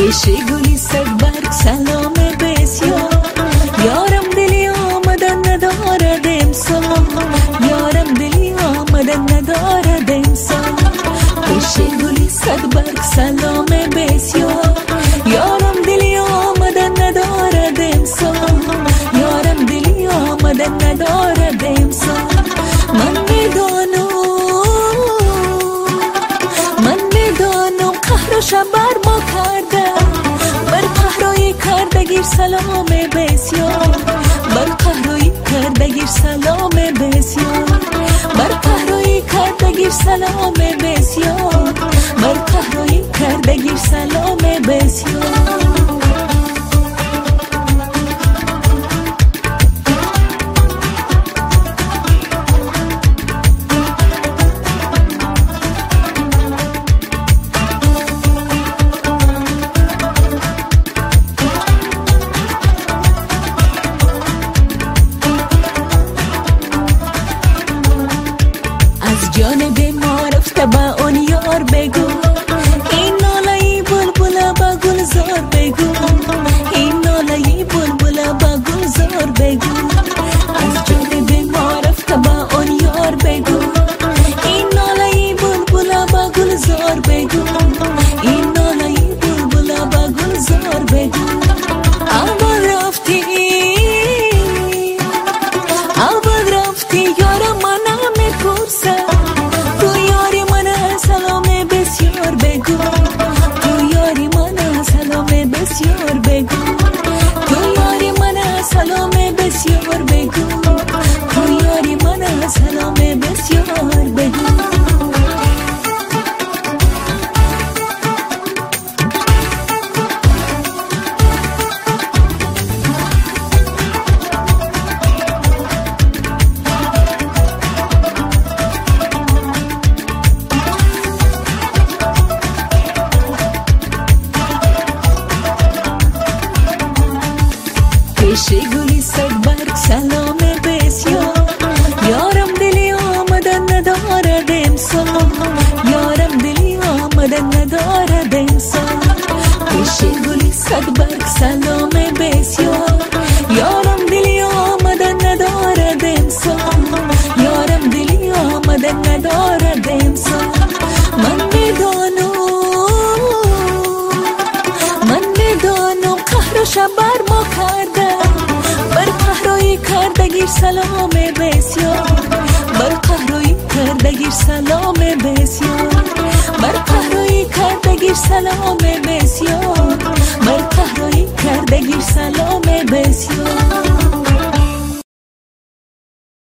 پیش گلی صد برگ سلام بسیار. یارم دلی آمدن ندارد امسال، یارم دلی آمدن ندارد امسال. پیش گلی صد برگ سلام بسیار. یارم دلی آمدن ندارد امسال، یارم دلی آمدن ندارد امسال. من میدانم قهرشم بر ما کرده، بر قهرای کردگیر سلام بسیار. بر قهرای کردگیر سلام بسیار. بر قهرای کردگیر سلام بسیار. بر قهرای کردگیر سلام بسیار. جانب ما رفته با اون یار بگو، این نالهی بلبل با گلزار بگو، این نالهی بلبل با گلزار بگو. از جانب ما رفته با اون یار بگو، این نالهی بلبل با گلزار بگو، این نالهی بلبل با گلزار بگو. اول رفتی یارم من نمیپرسه، تو یاری من سلام بسیار بگو، تو یاری من سلام بسیار بگو، تو یاری من سلام بسیار بگو، تو یاری من سلام بسیار بگو. پیش گلی صد برگ سلام بسیار. یارم دلی آمدن ندارد امسال، یارم دلی آمدن ندارد امسال. پیش گلی صد برگ سلام بسیار. یارم دلی آمدن ندارد امسال، یارم دلی آمدن ندارد امسال. من میدانم قهرشم بر ما کرده، بر قهرای کردگیر سلام بسیار. بر قهرای کردگیر سلام بسیار. بر قهرای کردگیر سلام بسیار. بر قهرای کردگیر سلام بسیار.